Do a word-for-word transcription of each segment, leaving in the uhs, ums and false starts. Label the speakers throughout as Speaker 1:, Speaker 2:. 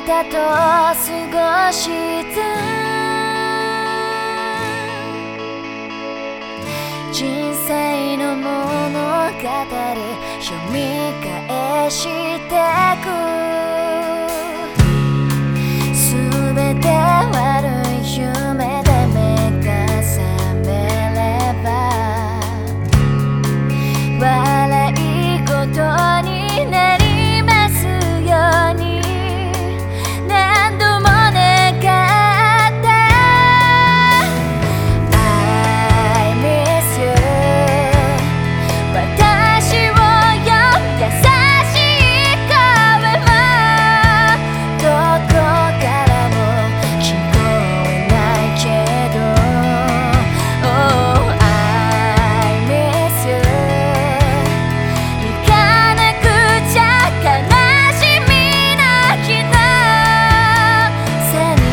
Speaker 1: たと過ごした人生の物語読み返してくすべて悪い夢で目が覚めれば笑い事になりますように何度も願って I miss you 私を呼ぶ優しい声もどこからも聞こえないけど Oh I miss you 行かなくちゃ悲しみなきのせに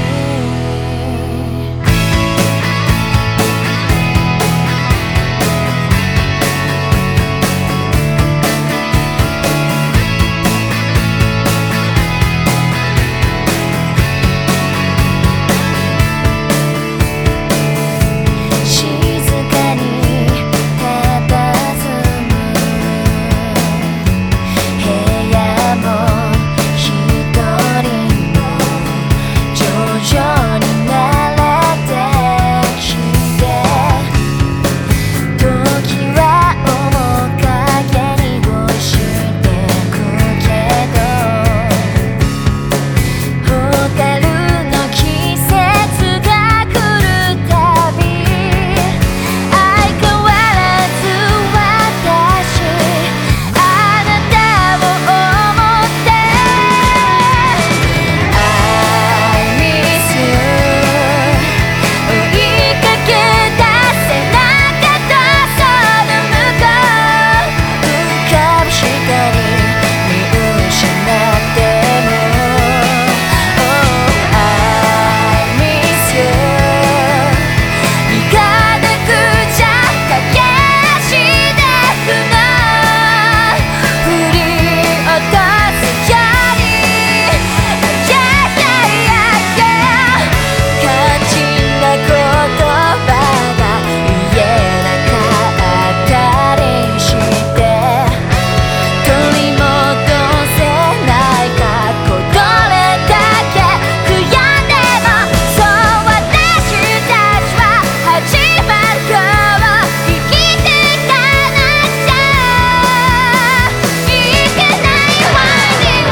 Speaker 1: 静かに佇む部屋も一人も徐々に慣れてきて時は面影に落ちてくけど蛍の季節が来るたび相変わらず私あなたを思って I miss you 追いかけた背中とその向こう浮かぶ光見失っても Oh I miss you 行かなくちゃ駆け足でくの振り落とすより Yeah yeah yeah yeah 肝心な言葉が言えなかったりして取り戻せない過去どれだけ悔やんでもそう私たちは始まるから生きていかなくちゃいけないわね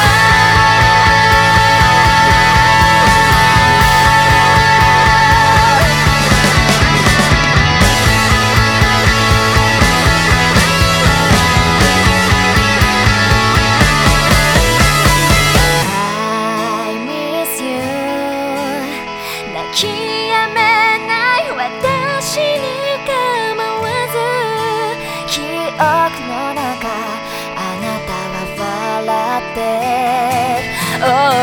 Speaker 1: I miss you 泣きやめない私に構わず記憶の中あなたは笑って Oh